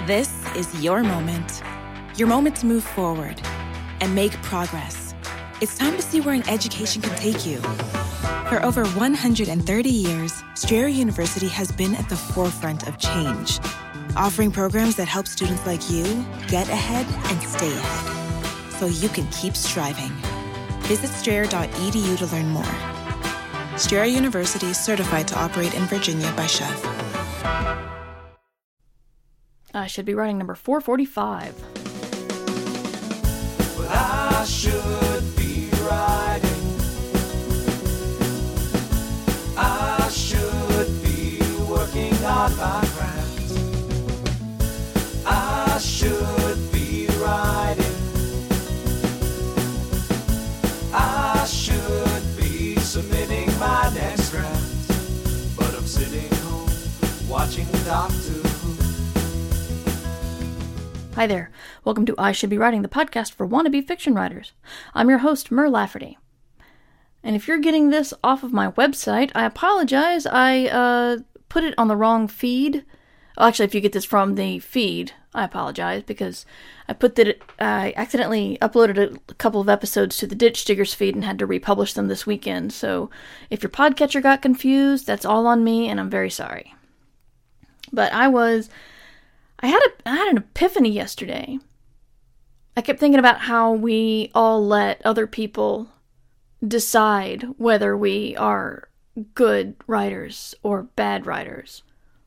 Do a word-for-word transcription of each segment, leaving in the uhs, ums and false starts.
This is your moment. Your moment to move forward and make progress. It's time to see where an education can take you. For over one hundred thirty years, Strayer University has been at the forefront of change, offering programs that help students like you get ahead and stay ahead, so you can keep striving. Visit strayer dot e d u to learn more. Strayer University is certified to operate in Virginia by C H E V. I should be writing number four forty-five. Well, I should be writing. I should be working on my craft. I should be writing. I should be submitting my next draft. But I'm sitting home watching Doctor Who. Hi there. Welcome to I Should Be Writing, the podcast for wannabe fiction writers. I'm your host, Mer Lafferty. And if you're getting this off of my website, I apologize. I uh, put it on the wrong feed. Well, actually, if you get this from the feed, I apologize, because I put that it, I accidentally uploaded a couple of episodes to the Ditch Diggers feed and had to republish them this weekend. So if your podcatcher got confused, that's all on me, and I'm very sorry. But I was... I had a I had an epiphany yesterday. I kept thinking about how we all let other people decide whether we are good writers or bad writers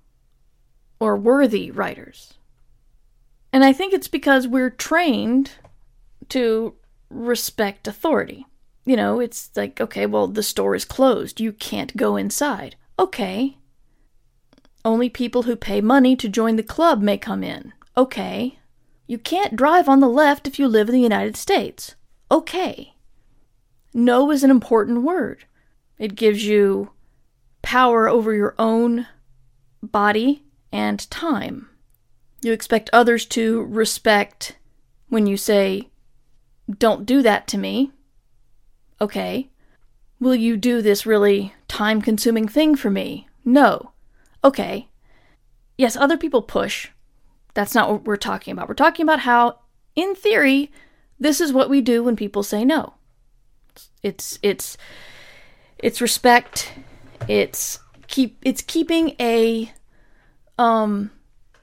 or worthy writers. And I think it's because we're trained to respect authority. You know, it's like, okay, well, the store is closed. You can't go inside. Okay. Only people who pay money to join the club may come in. Okay. You can't drive on the left if you live in the United States. Okay. No is an important word. It gives you power over your own body and time. You expect others to respect when you say, "Don't do that to me." Okay. Will you do this really time-consuming thing for me? No. Okay. Yes, other people push. That's not what we're talking about. We're talking about how, in theory, this is what we do when people say no. It's it's it's respect. It's keep it's keeping a um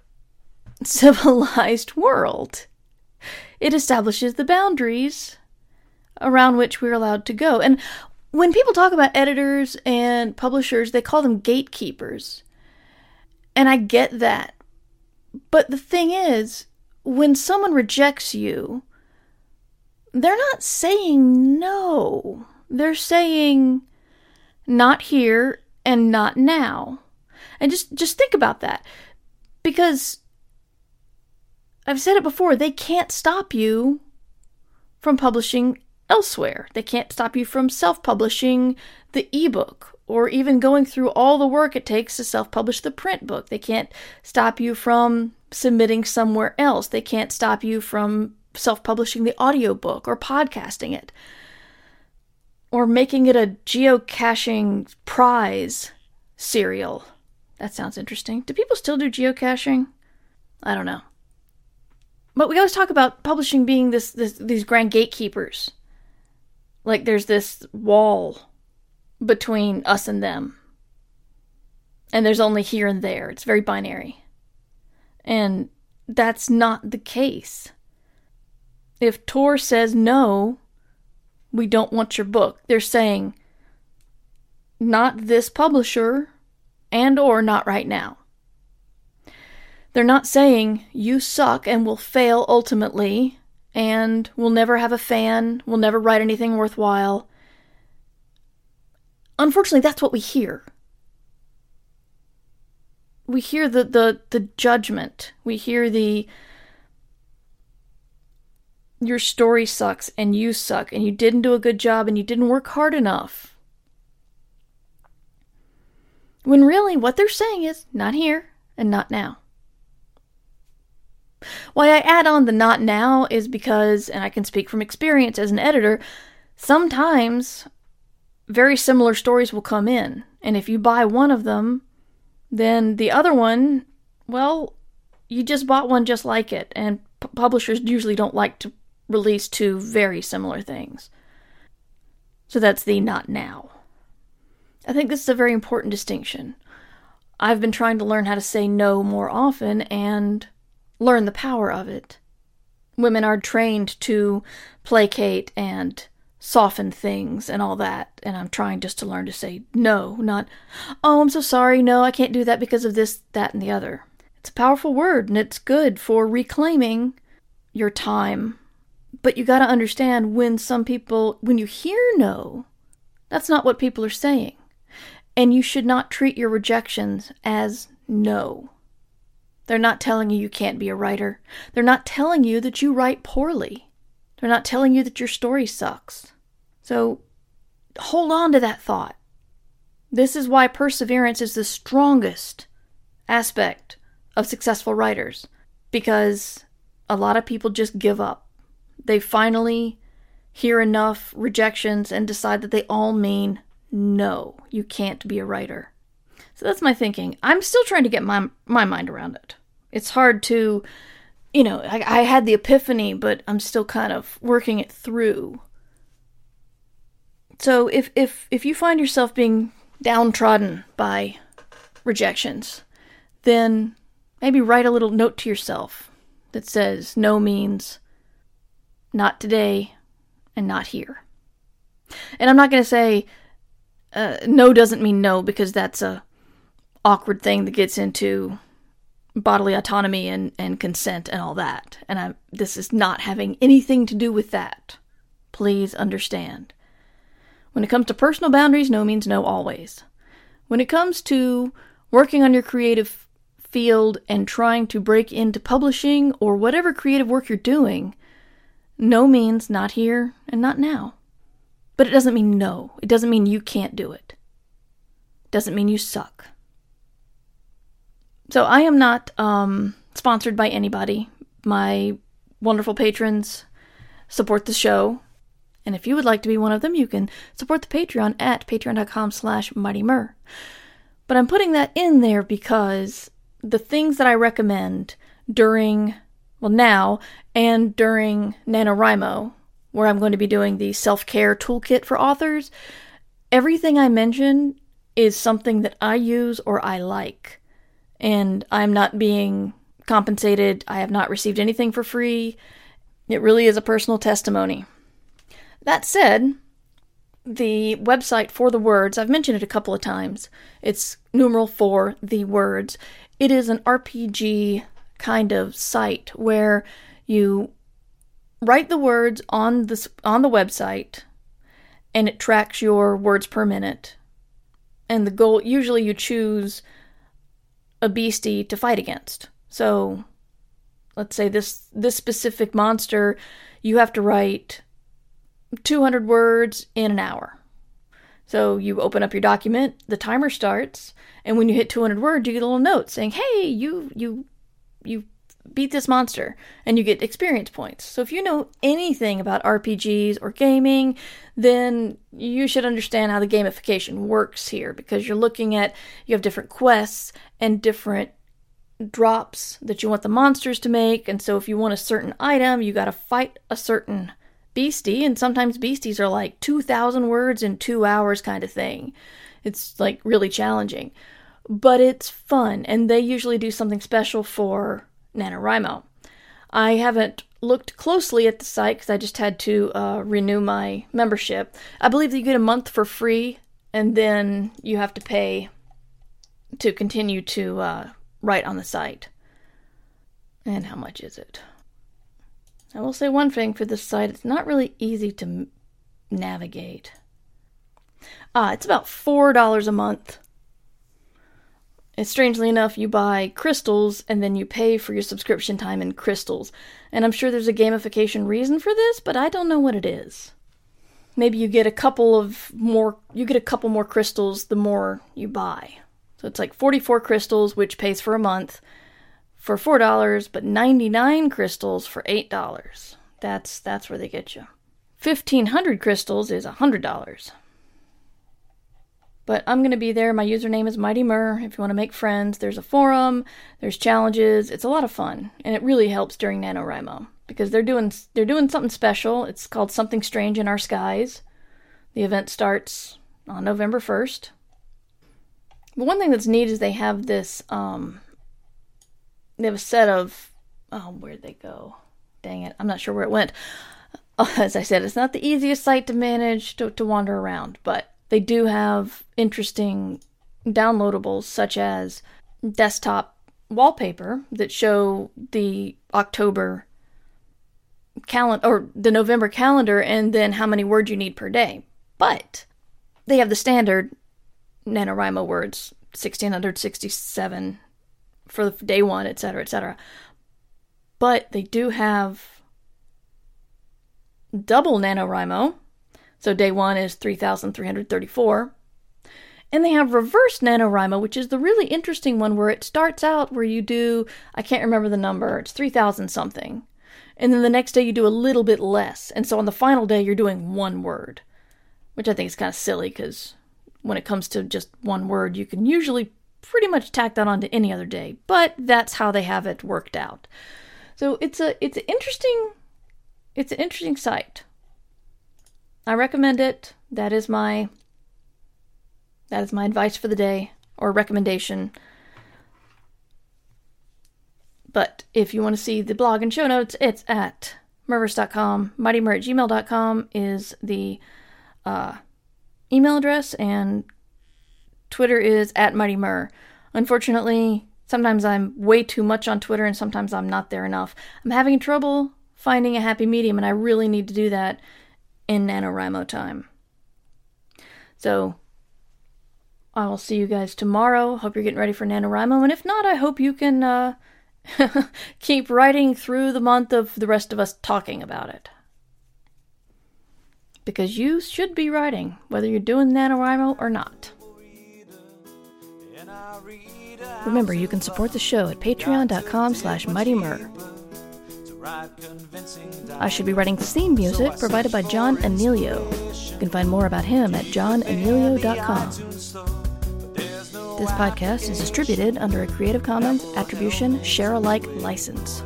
civilized world. It establishes the boundaries around which we're allowed to go. And when people talk about editors and publishers, they call them gatekeepers. And I get that. But the thing is, when someone rejects you, they're not saying no. They're saying not here and not now. And just, just think about that. Because I've said it before, they can't stop you from publishing elsewhere. They can't stop you from self-publishing the ebook, or even going through all the work it takes to self-publish the print book. They can't stop you from submitting somewhere else. They can't stop you from self-publishing the audiobook or podcasting it. Or making it a geocaching prize serial. That sounds interesting. Do people still do geocaching? I don't know. But we always talk about publishing being this, this these grand gatekeepers. Like there's this wall between us and them. And there's only here and there. It's very binary. And that's not the case. If Tor says no, we don't want your book, they're saying not this publisher and or not right now. They're not saying you suck and will fail ultimately and will never have a fan, will never write anything worthwhile. Unfortunately, that's what we hear. We hear the, the, the judgment. We hear the, your story sucks and you suck and you didn't do a good job and you didn't work hard enough. When really what they're saying is not here and not now. Why I add on the not now is because, and I can speak from experience as an editor, sometimes very similar stories will come in. And if you buy one of them, then the other one, well, you just bought one just like it, and p- publishers usually don't like to release two very similar things. So that's the not now. I think this is a very important distinction. I've been trying to learn how to say no more often and learn the power of it. Women are trained to placate and soften things and all that, and I'm trying just to learn to say no, not, oh, I'm so sorry, no, I can't do that because of this, that, and the other. It's a powerful word, and it's good for reclaiming your time. But you gotta understand when some people, when you hear no, that's not what people are saying. And you should not treat your rejections as no. They're not telling you you can't be a writer. They're not telling you that you write poorly. They're not telling you that your story sucks. So hold on to that thought. This is why perseverance is the strongest aspect of successful writers, because a lot of people just give up. They finally hear enough rejections and decide that they all mean no, you can't be a writer. So that's my thinking. I'm still trying to get my my mind around it. It's hard to, you know, I, I had the epiphany, but I'm still kind of working it through. So if if if you find yourself being downtrodden by rejections, then maybe write a little note to yourself that says no means not today and not here. And I'm not going to say uh, no doesn't mean no, because that's a awkward thing that gets into bodily autonomy and, and consent and all that. And I, this is not having anything to do with that. Please understand. When it comes to personal boundaries, no means no always. When it comes to working on your creative field and trying to break into publishing or whatever creative work you're doing, no means not here and not now. But it doesn't mean no. It doesn't mean you can't do it. It doesn't mean you suck. So I am not um, sponsored by anybody. My wonderful patrons support the show. And if you would like to be one of them, you can support the Patreon at patreon.com slash mightymur. But I'm putting that in there because the things that I recommend during, well now, and during NaNoWriMo, where I'm going to be doing the self-care toolkit for authors, everything I mention is something that I use or I like. And I'm not being compensated. I have not received anything for free. It really is a personal testimony. That said, the website For the Words, I've mentioned it a couple of times. It's numeral for the words. It is an R P G kind of site where you write the words on the, on the website, and it tracks your words per minute. And the goal, usually you choose a beastie to fight against. So, let's say this this specific monster, you have to write two hundred words in an hour. So you open up your document, the timer starts, and when you hit two hundred words, you get a little note saying, hey, you you you beat this monster, and you get experience points. So if you know anything about R P Gs or gaming, then you should understand how the gamification works here, because you're looking at, you have different quests and different drops that you want the monsters to make, and so if you want a certain item, you gotta fight a certain beastie, and sometimes beasties are like two thousand words in two hours kind of thing. It's like really challenging. But it's fun, and they usually do something special for NaNoWriMo. I haven't looked closely at the site because I just had to uh, renew my membership. I believe that you get a month for free, and then you have to pay to continue to uh, write on the site. And how much is it? I will say one thing for this site, it's not really easy to m- navigate. Ah, it's about four dollars a month. And strangely enough, you buy crystals, and then you pay for your subscription time in crystals. And I'm sure there's a gamification reason for this, but I don't know what it is. Maybe you get a couple of more, you get a couple more crystals the more you buy. So it's like forty-four crystals, which pays for a month, for four dollars, but ninety-nine crystals for eight dollars. That's that's where they get you. fifteen hundred crystals is one hundred dollars. But I'm going to be there. My username is Mighty Mur. If you want to make friends, there's a forum, there's challenges. It's a lot of fun, and it really helps during NaNoWriMo because they're doing they're doing something special. It's called Something Strange in Our Skies. The event starts on November first. But one thing that's neat is they have this, um, they have a set of, oh, where'd they go? Dang it, I'm not sure where it went. As I said, it's not the easiest site to manage, to, to wander around, but they do have interesting downloadables such as desktop wallpaper that show the October calendar or the November calendar and then how many words you need per day. But they have the standard NaNoWriMo words, sixteen sixty-seven for day one, et cetera, et cetera. But they do have double NaNoWriMo. So day one is three thousand three hundred thirty-four. And they have reverse NaNoWriMo, which is the really interesting one where it starts out where you do, I can't remember the number, it's three thousand something. And then the next day you do a little bit less. And so on the final day you're doing one word, which I think is kind of silly because when it comes to just one word, you can usually pretty much tack that on to any other day. But that's how they have it worked out. So it's a it's an interesting it's an interesting site. I recommend it. That is my that is my advice for the day, or recommendation. But if you want to see the blog and show notes, it's at murverse dot com. mighty mur at gmail dot com is the uh, email address, and Twitter is at Mighty Mur. Unfortunately, sometimes I'm way too much on Twitter, and sometimes I'm not there enough. I'm having trouble finding a happy medium, and I really need to do that in NaNoWriMo time. So, I will see you guys tomorrow. Hope you're getting ready for NaNoWriMo, and if not, I hope you can uh, keep writing through the month of the rest of us talking about it. Because you should be writing, whether you're doing NaNoWriMo or not. Remember, you can support the show at patreon dot com slash mighty mur. I Should Be Writing theme music provided by John Anelio. You can find more about him at john anelio dot com. This podcast is distributed under a Creative Commons Attribution Share-alike license.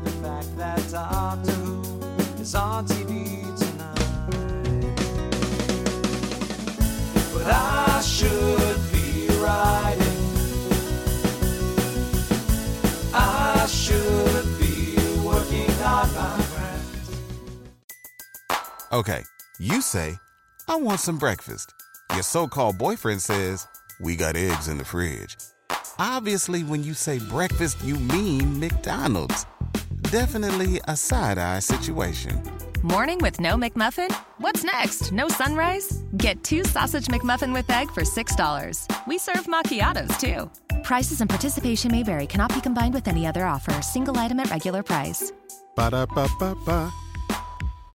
But I should be writing. I should be working on my craft. Okay, you say, I want some breakfast. Your so-called boyfriend says, we got eggs in the fridge. Obviously, when you say breakfast, you mean McDonald's. Definitely a side-eye situation. Morning with no McMuffin? What's next? No sunrise? Get two sausage McMuffin with egg for six dollars. We serve macchiatos, too. Prices and participation may vary. Cannot be combined with any other offer. Single item at regular price. Ba-da-ba-ba-ba.